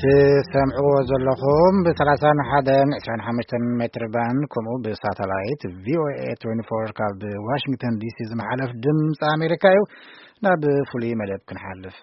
تسمعوا زلخم ب31 25 متر بان كمو بساتلايت VOA 24 كاب واشنطن دي سي زمحلف دمص امريكايو ناب فولي مدب كنحلف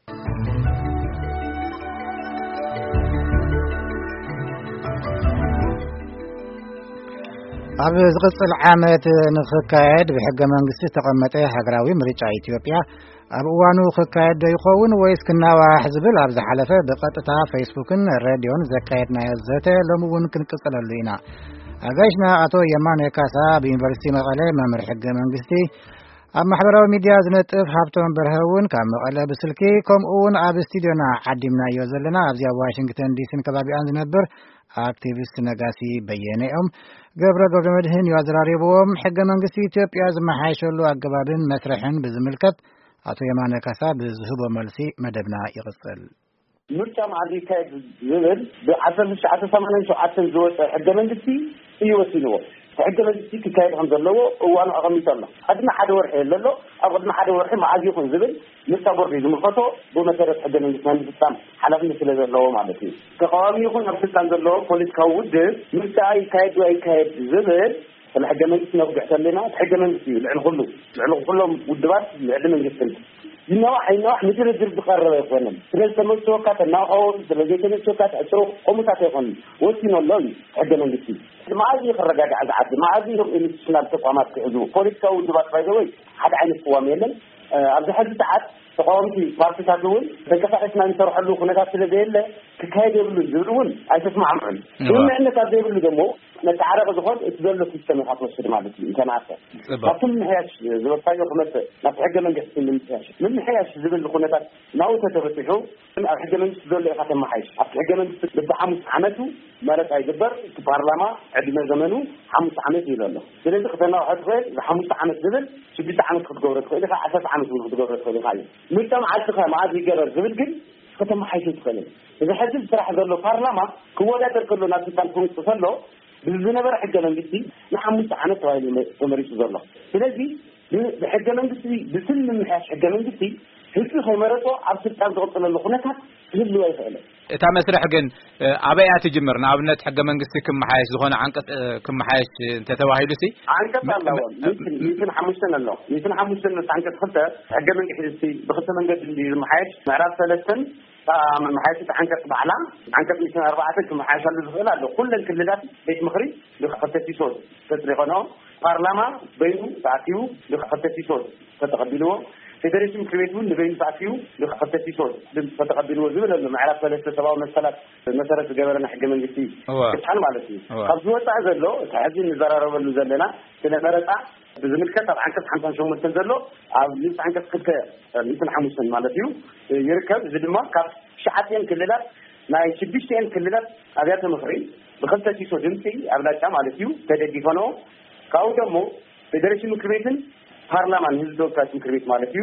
ኣብ ዝቕፅል ዓመት ንኽካየድ ብሕገ መንግስቲ ተቐመጠ ሃገራዊ ምርጫ ኢትዮጵያ ኣብ እዋኑ ክካየድ ይኸውን ወይስ ክናዋሕ ዝብል ኣብ ዝሓለፈ ብቐጥታ ፌስቡክን ሬድዮን ዘካየድናዮ ዘተ ሎሚ እውን ክንቅፅለሉ ኢና ኣጋይሽና ኣቶ የማነ ካሳ ብዩኒቨርሲቲ መቐለ መምህር ሕገ መንግስቲ ኣብ ማሕበራዊ ሚድያ ዝነጥፍ ሃብቶም በርሀውን ካብ መቐለ ብስልኪ ከምኡውን ኣብ ስቱድዮና ዓዲምናዮ ዘለና ኣብዚ ኣብ ዋሽንግተን ዲሲን ከባቢኣን ዝነብር አክቲቪስት ነጋሲ በየነኦም ገብረ መድህን ያዘራሪቦም ሕገ መንግስቲ ኢትዮጵያ ዝመሓይሸሉ አገባብን መስረሕን ብዝምልከት አቶ የማነ ካሳ ብዝህቦ መልሲ መደብና ይቅጽል ምርጫ ማዕሪካ ዝብል ብ1987 ዝወፀ ሕገ መንግስቲ ይወስንዎ ሕገ መንግስቲ ክካየድ ከም ዘለዎ እዋኑ ኣቐሚጡ ኣሎ ቅድሚ ሓደ ወርሒ ዘሎ ኣብ ቅድሚ ሓደ ወርሒ መዓዝ ይኹን ዝብል ምርጫ ቦርዲ ዝምልከቶ ብመሰረት ሕገ መንግስቲ ምፍፃም ሓላፍነት ስለ ዘለዎ ማለት እዩ ተቃዋሚ ይኹን ኣብ ስልጣን ዘለዎ ፖለቲካዊ ውድብ ምርጫ ይካየድ ወይ ኣይካየድ ዝብል الحاجة من اسمه وجهت لنا الحاجة من اسمه العلو كلهم والدبات العلم الجسم النواح مثل الجرد قرر يا فندم ثلاث سموت سوكات النواح ثلاثة سوكات أشرف قومات يا فندم وسينا الله حاجة من اسمه ما عاد يخرج عاد ما عاد يهم إن السنة تقامات كحدود كوريكا والدبات بايدوي حد عين القوام يلن عبد الحاج تعب تقاومتي بارتي تقول بكفاءة اسمها نروح له خناقات سلبية كهيد يقولوا يقولون عايز تسمع عنهم بما إنك هذا يقولوا جمو نتعرف زخون تدل في السنة خاطر الشيء ما بدي إنسان عارف لكن من هيش زبط طيب خمسة نتحجى من جسم من هيش زبل الخناقات ناوي تتفتحوا الحجة من تدل خاطر ما حيش الحجة من بدأ حمس عمته مرت أيجبر في برلمان عندنا زمانه حمس عمته إلى الله سنة خدنا واحد غير حمس عمت زبل شو بدأ عمت خد جورت إذا أساس عمت خد جورت خد خالي مجتمع عالتخا ما عاد يجرر زبل جل خدنا ما حيش يتخلي إذا حزب صراحة قال له برلمان هو لا تركله ناس تنقل تصله بالزنا برا حاجة منجستي نحمس عنه وهاي مريض الله ስለዚህ በሕገ መንግስቲ ብስም ምንሐሽ ሕገ መንግስቲ ህዝቢ ኸመረጦ ኣብ ስልጣን ዝቕጥለሉ ኩነታት ህሉ አይፈለም እታ መስርሕ ግን ኣበያ ትጅምር ንኣብነት ሕገ መንግስቲ ክመሓየሽ ዝኾነ አንቀጽ ክመሓየሽ እንተተባሂሉሲ አንቀጽ ኣለዎ ይትን ሓሙሽተን ኣሎ ይትን ሓሙሽተን አንቀጽ ክልተ ሕገ መንግስቲ ብክልተ መንገዲ ዝመሓየሽ ምዕራፍ 3 محايشة عنك بعلام عنك مثل 4 كمحايشة للزغلة كل الكللات بيت مخري لخطة صوت تتريقونه برلمان بينه تعطيه لخطة صوت تتقبلوه فدرسوا كريتون لبين تعطيه لخطة صوت تتقبلوه زمن لما عرف 3 مثلا جبرنا حق من جسي كتحل مالتي خذوا تعزل له تعزل نزار له زلنا كنا مرتا بزمن كتب عنك 50 شو متنزله او ليس عنك كنت مثل حمصن مالتي يركب زدما كاف شعاتين كللات ناي شبيشتين كللات ابيات مخري بخلطه سيسو دمتي ابلاچا مالتي تدغيفنو كاو دمو فدريشن مكريتن ፓርላማን ህዝብ ተወካዮች ምክር ቤት ማለትዩ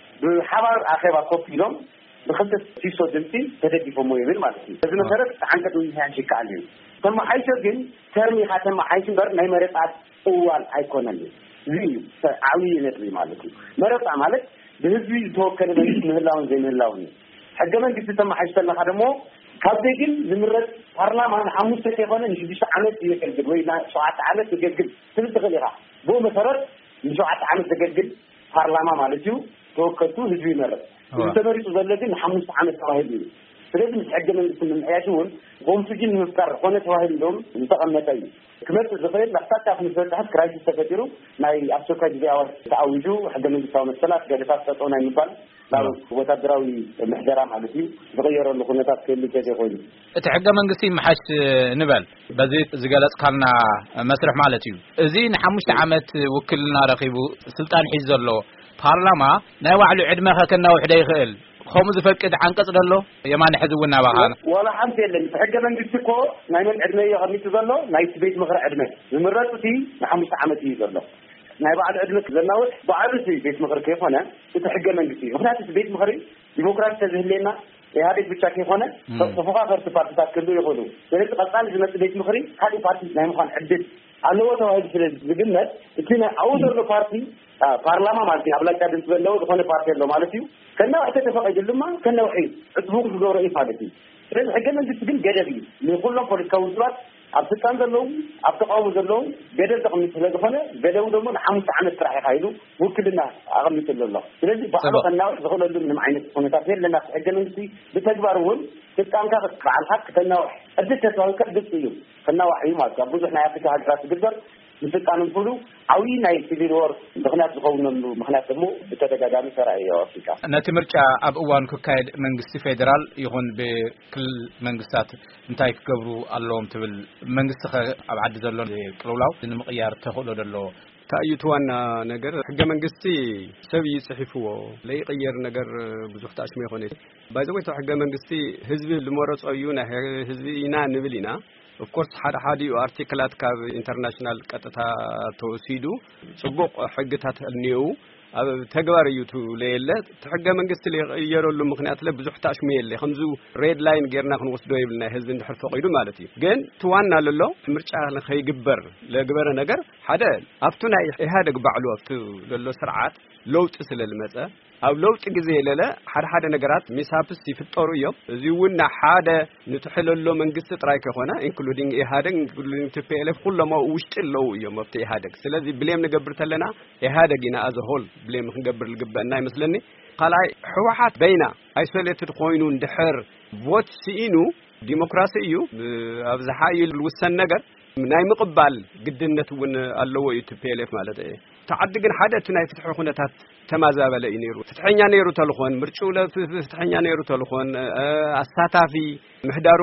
በሐባር አኼባ ኮፒሎም በخلطه سيسو دمتي تدغيفو ይብል ማለት ነው በዚህ መሰረት አንቀጡ ይያንሽ ካለ ተማ አይሸ ግን ተርሚ ሀተማ አይሽ በር ናይ መረጣት እዋል አይኮነን ዝይ ዓውይ ነጥቢ ማለት ነው መረጣ ማለት በህዝብ ተወከለ መንግስት ምህላውን ዘይምህላውን ሕገ መንግስቲ ተማሓይሽተና ደሞ ካብዚ ግን ዝምረጥ ፓርላማን 5 የሆነ ንሽድሽ ዓመት ይከልግል ወይ 7 ዓመት ይገግል ስለዚህ ኸሊኻ ቦ መሰረት ንሽዓት ዓመት ይገግል ፓርላማ ማለት እዩ ተወከቱ ህዝብ ይመረጥ ተመሪጡ ዘለግን 5 ዓመት ተዋሂድ እዩ ስለዚህ ሕገ መንግስቲ ምንያሽውን ኮንፊጅን ምፍጠር ሆነ ተዋሂድ እንደውም ተቀመጠ كملت الزخير لحتى في مسألة كرايسيس تفكيروا ناي أبسوكا جدياوات تعويجوا حتى من جسوا مسألة جالسات تطونا ينبال لو وتدراوي محجرام على فيه تغيروا الخناتات كل كذا يقولوا. تحقق من قسيم محش نبال بزيت زجالات كنا مسرح مالتيو زين حمشت عمت وكلنا رقيبو سلطان حزب الله بارلما نوعلو عدمها كنا وحده يخيل خمس فكد عنقص دلو يمان حزبنا بقانا ولا حمد يلن حاجه من ديكو نايمن ادميه غميت دلو نايت بيت مخر ادمه زمرتي خمس عامات يدلو ناي بعد ادمك زناوت بعد بيت مخر كيف هنا تحقق من ديكو مخنات بيت مخري ديمقراطيه تزهلنا ኢህአዴግ ብቻ ከሆነ ተፎካካሪ ፓርቲታት ክሉ ይሆኑ ስለዚህ ቀጣል ዝመጥ ቤት ምክሪ ካሊ ፓርቲ ናይ ምዃን ዕድል ኣለዎ ተዋሂድ ስለዚህ ዝግመት እቲ ኣውደር ፓርቲ ፓርላማ ማለት ኣብላጫ ድምጽ ዘለዎ ዝኾነ ፓርቲ ኣሎ ማለት እዩ ከና ወሕተ ተፈቀደልማ ከና ወሒ ዕጥቡ ዝገብሮ እዩ ማለት እዩ ስለዚህ ሕገ መንግስቲ ግን ገደብ እዩ ንኩሎም ፖለቲካዊ ውድባት ኣብ ስልጣን ዘለዉ ኣብ ተቃውሞ ዘለዉ ገደብ ተቐሚጡ ስለዝኾነ ገደቡ ደግሞ ን5 ዓመት ስራሕ ይካይዱ ውክልና ኣቐሚጡ ኣሎ ስለዚ ባዕሉ ከናውሕ ዝኽእለሉ ምንም ዓይነት ኩነታት የለና ሕገ መንግስቲ ብተግባር እውን ስልጣንካ በዓልካ ከተናውሕ ዕድል ተስዋልካ ግልጽ እዩ ከናውሕ እዩ ማለት ኣብ ብዙሕ ናይ ኣፍሪካ ሃገራት ዝግበር ምስልጣን ሁሉ ዓብዪ ናይ ሲቪል ወር ምክንያት ዝኸውነሉ ምክንያት ደግሞ ብተደጋጋሚ ተራእዩ ኣፍሪካ ነቲ ምርጫ ኣብ እዋኑ ክካየድ መንግስቲ ፌደራል ይኹን ብክልል መንግስታት እንታይ ክገብሩ ኣለዎም ትብል መንግስቲ ኣብ ዓዲ ዘሎ ቅልውላው ንምቕያር ተኽእሎ ደሎ ታዩት ዋና ነገር ሕገ መንግስቲ ሰብ ይጽሕፍዎ ለይቀየር ነገር ብዙሕ ተኣሽሞ ይኾነ ባይዘወይቶ ሕገ መንግስቲ ህዝቢ ልመረጾ እዩ ናይ ህዝቢ ኢና ንብል ኢና of course ሓደ አርቲክላት ካብ ኢንተርናሽናል ቀጥታ ተወሲዱ ጽቡቅ ሕግታት አልኒው ኣብ ተግባር እዩ ለየለ ሕገ መንግስቲ ለየረሉ ምክንያት ለብዙሕ ታሽሙ የለ ከምዙ ሬድ ላይን ጌርና ክንወስዶ ይብልና ህዝብ እንድሕር ፈቂዱ ማለት እዩ ግን ትዋና ለሎ ምርጫ ለኸይግበር ለግበረ ነገር ሓደ ኣብቱ ናይ ኢህአደግ ባዕሉ ኣብቱ ለሎ ስርዓት ለውጥ ስለልመጸ ኣብ ለውጥ ግዜ ለለ ሓደ ነገራት ሚሳፕስ ይፍጠሩ እዮም እዚውና ሓደ ንትሕለሎ መንግስት ጥራይ ከሆነ ኢንክሉዲንግ ኢህአደግ ኢንክሉዲንግ TPLF ኩሎም ውሽጥ ለው እዮም ኣብቲ ኢህአደግ ስለዚህ ብሌም ንገብር ተለና ኢህአደግና as a whole ብሌም ክንገብር ልግበና ይመስለኒ ቃላይ ህወሓት በይና አይሶሌትድ ኮይኑ እንድሕር ቮት ሲኢኑ ዲሞክራሲ እዩ ኣብዛሓይል ውሰን ነገር ናይ ምቅባል ግድነት ውን ኣለዎ TPLF ማለት እዩ ተዓዲ ግን ሓደ ናይ ፍትሕ ኩነታት ተማዛበለ ይነሩ ፍትሐኛ ነይሩ ተልኾን ምርጫው ለፍትሐኛ ነይሩ ተልኾን አሳታፊ ምሕዳሩ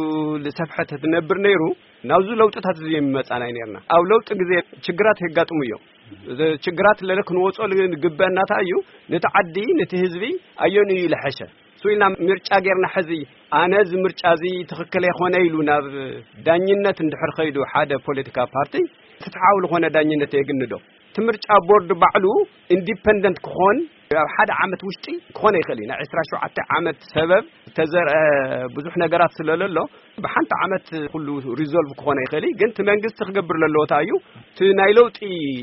ለሰፍሐት ተነብር ነይሩ ናውዙ ለውጥታት ዝም መጻና ይነርና ኣብ ለውጥ ግዜ ችግራት ይጋጥሙ እዮም ችግራት ለለክን ወጾ ልግበና ታዩ ነተዓዲ ነቲ ህዝቢ አየኑ ይልሐሸ ሱይና ምርጫ ገርና ሕዚ አነዝ ምርጫዚ ትክክለ ይኾነ ኢሉ ናብ ዳኝነት እንድሕር ኸይዱ ሓደ ፖለቲካ ፓርቲ ፍትሐው ለኾነ ዳኝነት ይግንዶ ትምርጫ ቦርድ ባዕሉ ኢንዲፔንደንት ክኾን ሓደ ዓመት ውሽጢ ክኾነ ይኽእልና 27 ዓመት ሰበብ ተዘርአ ብዙሕ ነገራት ስለለሎ በሓንቲ ዓመት ሁሉ ሪዞልቭ ክኾነ ይኽእል ግን መንግስት ክገብር ለሎ ታዩ ናይ ለውጢ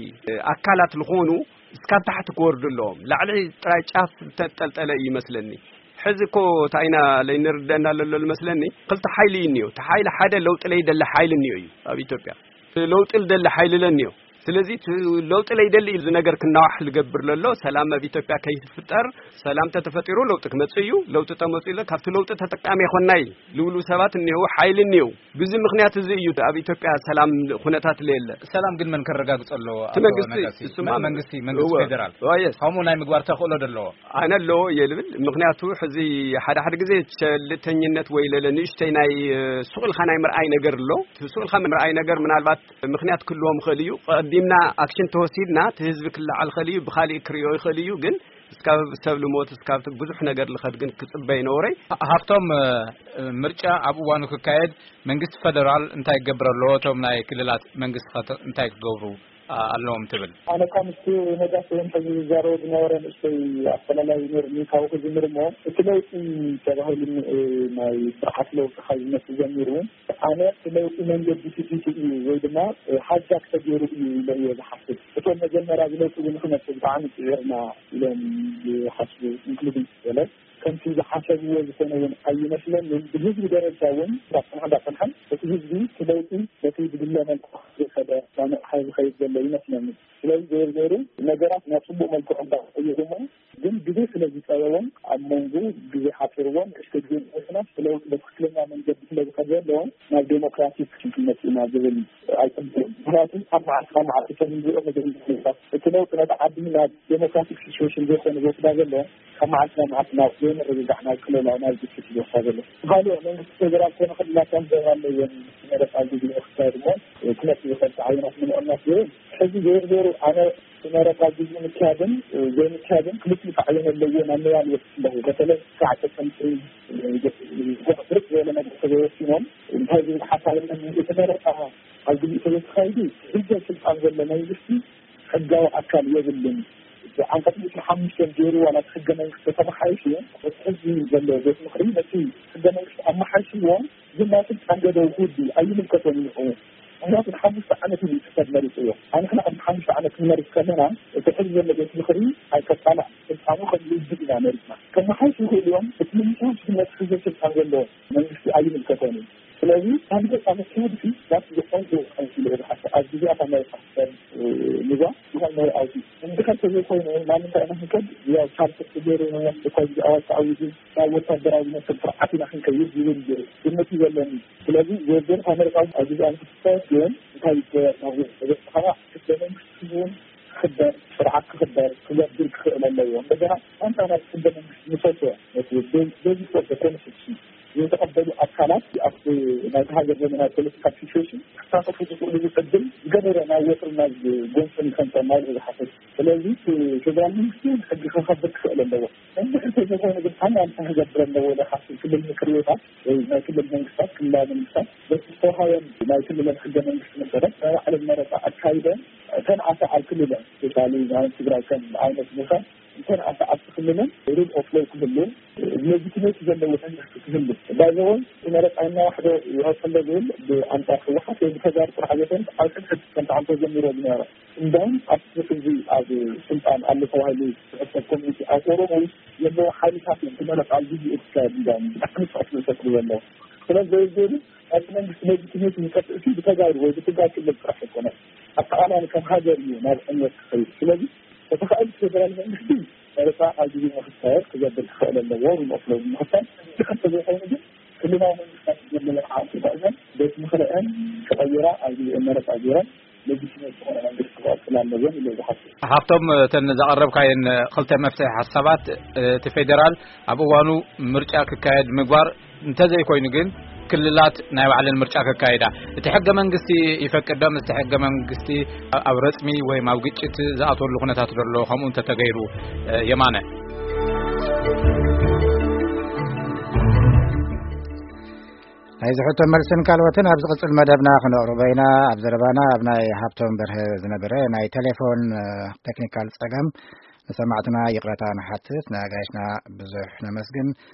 አካላት ለኾኑ እስካብ ታሕቲ ክወርድሎም ላዕሊ ጥራይ ጫፍ ተጠልጠለ ይመስለኒ ሕዝኮ ታይና ለይንርደና ለሎ መስለኒ ክልተ ሓይሊ ይኒዮ ተሓይል ሓደ ለውጥ ላይ ደለ ሓይል ንዩ እዩ ኣብ ኢትዮጵያ ለውጥ ደለ ሓይል ለኒዮ ስለዚህ ለውጥ ላይ ደለ ይዝ ነገር ክናዋሕ ልገብር ለሎ ሰላም በኢትዮጵያ ከይፍጠር ሰላም ተተፈጥሮ ለውጥ ከመጽዩ ለውጥ ተመጽይለ ካብት ለውጥ ተጠቃሚ ይሆናይ ልውሉ ሰባት ነው ኃይል ነው ብዙ ምክንያት እዚ እዩ ኣብ ኢትዮጵያ ሰላም ሁነታት ለለ ሰላም ግን መን ከረጋግጸሎ መንግስቲ ፌደራል ሆሞ ናይ ምግባር ተخلو ደሎ አነሎ የልብል ምክንያቱ ሕዚ ሓደ ግዜ ቸልተኝነት ወይ ለለንሽተይ ናይ ሱቅል ኻናይ ምርአይ ነገር ሎ ሱቅል ኻናይ ምርአይ ነገር ምናልባት ምክንያት ክሎም ኸልዩ ዲምና አክሽን ተወሲድና ህዝብ ክላዓል ኸልዩ በኻሊ ክሪዮ ይኸልዩ ግን እስካብ ሰብሉ ሞት እስካብ ብዙሕ ነገር ለኸድ ግን ክጽበይ ነውረይ ሃፍቶም ምርጫ ኣብ ዋኑ ክካየድ መንግስት ፌደራል እንታይ ገብረሎ ቶም ናይ ክልላት መንግስት እንታይ ክገብሩ ኣለዎም ትብል ኣነ ከምስቲ ነጋሰን ሕዚ ዛረብ ዝነበረን እስተይ ኣፈላላይ ንርሚካው ዝምርሞ እቲ ለውጢ ተባሂሉ ናይ ስርዓት ለውጢ ኸይነት ጀሚሩ ኣነ ለውጢ መንገዲ ሲቲቲ እዩ ወይ ድማ ሓጃክ ተገይሩ እዩ ለየ ዝሓስብ እቶም መጀመርያ ለውጢ ምክንያት ብጣዕሚ ጽዕርና ኢሎም ይሓስቡ ኢንክሉዲንግ ወለ ከምቲ ዝሓሰብዎ ዝኾነውን ኣይመስለንን ብህዝቢ ደረጃ እውን ዳጽንሐን እቲ ህዝቢ ለውጢ በቲ ብድለ መልክዕ ዝኸደ ናመሓይ ኸይድ ዘሎ ይመስለኒ ስለዚህ ዘሩ ነገራት ናጽቡቅ መልክዕ እንዳቆየሁም ግን ግዜ ስለዝጸወውን ኣብ መንጎ ግዜ ሓፍርዎን እስተግዜን ወስናት ለውጥ በትክክለኛ መንገዲ ስለዝኸደለው ናብ ዴሞክራቲክ ሽግግር ኢና ዝብል አይጠብቅም ምክንያቱም ከማዓት ተንዚኦ መደረጃታት እቲ ለውጥ ነተዓዲ ናብ ዴሞክራቲክ ሲቹዌሽን ዝኾነ ዝወስዳ ዘሎ ከማዓት ናብ ዘይምርግጋዕና ክለላው ናብ ግጭት ዝወስዳ ዘሎ ካልኦ መንግስቲ ፌደራል ተነኽላታን ዘባለየን መረፃ ጊዜ ወስዳድሞ ክነት ዝፈልጥ ዓይነታት ምንእምነት ይሁን ሕዚ ዘሩ ኣነ መረፃ ጊዜ ምክያድን ዘይምክያድን ክልክል ዓየነ ለየ ናምያል ወስደው በተለይ ሰዓት ተሰምጥ ድርቅ ዘለ ነገር ተወሲኖም እንታይ ሓሳብን የተመረጣ ኣብ ግዜ ተወስኻይዲ ህገ ስልጣን ዘለ መንግስቲ ሕጋዊ አካል የብልን አንቀጽ 5 ጀሩ ወላ ሕገ መንግስት ተመሓይሽ ወጥዚ ዘለ ቤት ምክሪ ነቲ ሕገ መንግስት አመሓይሽዎ ዝናት አንገደው ሁሉ አይልከቶም ነው ምክንያቱ ሓሙሽተ ዓመት ይተሰብ መሪፅዮ ኣነ ክና ኣብ ሓሙሽተ ዓመት ንመሪፅ ከለና እቲ ሕዚ ዘሎ ቤት ምክሪ ኣይከጣላዕ ስልጣኑ ከምዚ ኢና መሪፅና ከመሓይሽ ይኽእል እዮም እቲ ምንሻን ሽግነት ሕዘ ስልጣን ዘለዎ መንግስቲ ኣይምልከቶን እዩ ስለዚህ አንድ ዓመት ሲሄድ ዳስ የቆንጆ አንሲል በሐሰ አጅዚያታ ማይፈሰል ንዛ ይሆን አውዲ እንደከተ የቆይነ ማንም ታናህከ ያው ቻርት ተገረ ነው ያስተካይ አዋጣ አውዲ ወታደራዊ መስፈርት አጥና ከይ ይይል ድምት ይዘለን ስለዚህ የዘር አሜሪካው አጅዚያን ተስተን እንታይ ነው ተራ ተስተን ሲሆን خبر سرعة خبر كل يدير خلال اليوم بدنا أنت أنا خبر مسوسة بيجي فوق تكون شيء يتقبل أكلات في هذا الزمن البوليتيكال سيتويشن خاصة في تقول لي قدم قدر أنا يوصلنا جونسون خمسة مايل إذا حصل فلازم كذا ممكن حد يخبر خلال اليوم أنت أنت إذا كان قد أنا أنت هذا البلد ولا حصل كل المكروهات ما كل المنصات كل المنصات بس الصراحة ما كل الخدمة مثلا على المرة الكايدة كان على كل ده بالتالي يعني تقرأ كان عينة مثلا كان على كلنا يريد أفضل كله الليجيتيميت جنبه وتنجح كله بعدين إن رأت عنا واحدة يوصل لجول بأنتاخ واحد يبتدأ حاجتين على فكرة كانت عن طريق جميرة بنيرة إندان أصلا في السلطان اللي هو هاي الكوميتي أوروبي يبغى حالي حاكم كنا نفعل جزء إسكان إندان أحمس أصلا شكله الله خلاص زي أصلا الليجيتيميت مكتئ بتجار وبتجار كله بفرح كنا أنا كان هذا اليوم هذا أنه خير ስለዚህ ተፈቃድ ፌደራል መንግስት ወረታ አጅቢ መፍታር ከጀበል خلال النوار والأفضل المحسن تخطى زي حين دي كلنا መንግስታት ጀመለ አሁን ተባዘን ቤት ምክራን ከቀየራ አጅቢ እመረጥ አጅራ ለጂሲነት ሆነ መንግስት ስላለ ዘን ለዛሐት ሀብቶም ተነዛቀረብካይን ክልተ መፍትሒ ሐሳባት ተፌደራል አብዋኑ ምርጫ ከካሄድ ምግባር እንተዘይ ኮይኑ ግን ክልላት ናይ ባዕለን ምርጫ ከካይዳ እቲ ሕገ መንግስቲ ይፈቅደም እቲ ሕገ መንግስቲ ኣብ ረጽሚ ወይ ኣብ ግጭት ዝኣተሉ ኩነታት ዘሎ ከምኡ ተተገይሩ የማነ هاي زحوت ملسن كالوتن أبز قصل مدبنا خنقر بينا أبز ربانا أبناء حبتهم بره زنبره ناي تليفون تكنيكال سقم سمعتنا يقرأتنا حتى ناقاشنا بزحنا مسجن